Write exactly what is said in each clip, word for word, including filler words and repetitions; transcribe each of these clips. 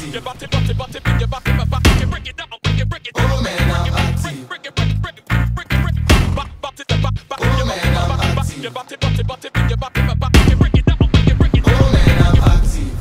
Oh man, I'm active. Oh man, I'm active. Oh man, I'm active.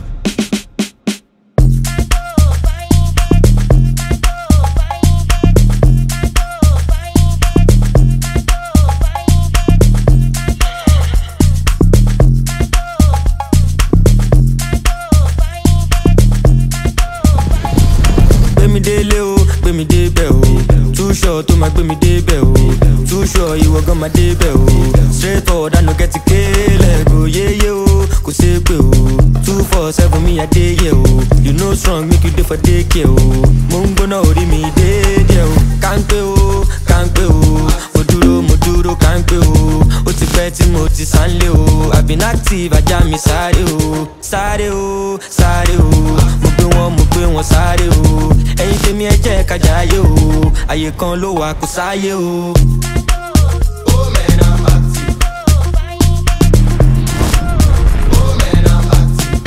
Gbé mi délé o, gbé mi débẹ̀ o. Too sure tó máa gbé mi débẹ̀ o. Too sure ìwọ gan máa débẹ̀ o. Straight forward I no get to kélẹ̀ go yéyé o, kò ṣeé pé o. Two four seven mi àdéyẹ o. You know strong make you dey for daycare o. Mo ń gbóná orí mi déédéé o. Kánpé o, kánpé o. Mo dúró, mo dúró kánpé o. Ó ti pẹ́ tí mo ti sánlé o. I been active ajá mi sáré o. Sáré o, sáré o. Mo gbé wọn, mo gbé wọn sáré o. Ẹ̀yin tèmi ẹ jẹ́ ká jayé o. Àyè kan ló wà kò sáyé o. Oh man, I'm active. Oh man, I'm active.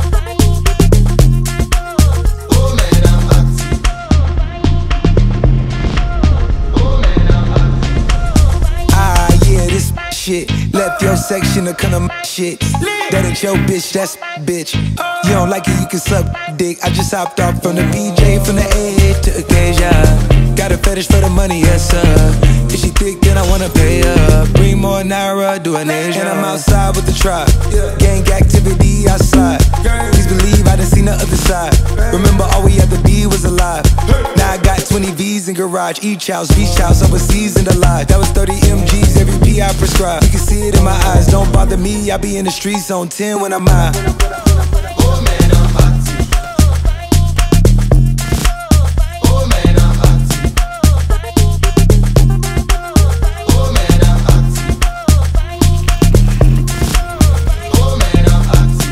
Oh man, I'm active. Oh man, I'm active. Ah, yeah, this shit. Left your section to come to shit. That ain't your bitch, that's bitch. You don't like it, you can suck dick. I just hopped off from the B J, from the A to Acacia. Got a fetish for the money, yes sir. If she thick, then I wanna pay her. Bring more Naira, do an Asia. And I'm outside with the tribe. Gang activity outside. Please believe I done seen the other side. Remember all we had to be was alive. Now I got twenty V's in garage. Each house, beach house, overseas and alive. That was thirty M Gs, every P I prescribe. You can see it in my eyes, don't bother me. I be in the streets on ten when I'm high. Oh man, I'm active. Oh man, I'm active. Oh man, I'm active. Oh man, I'm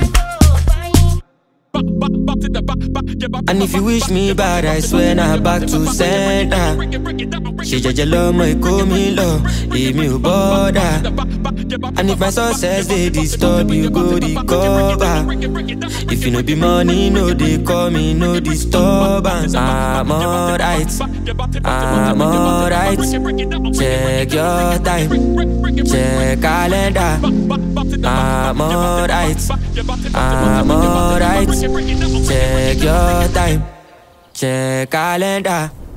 active. And if you wish me bad, I swear now back to sender. Ṣe jẹ́jẹ́ lọ́mọ Èkó mi lọ, èmi ò bother. And if my success dey disturb you, go recover. If you no be money, no dey call me, no disturbance. I'm alright, I'm alright. Check your time, check calendar. I'm alright, I'm alright. Check your time, check calendar.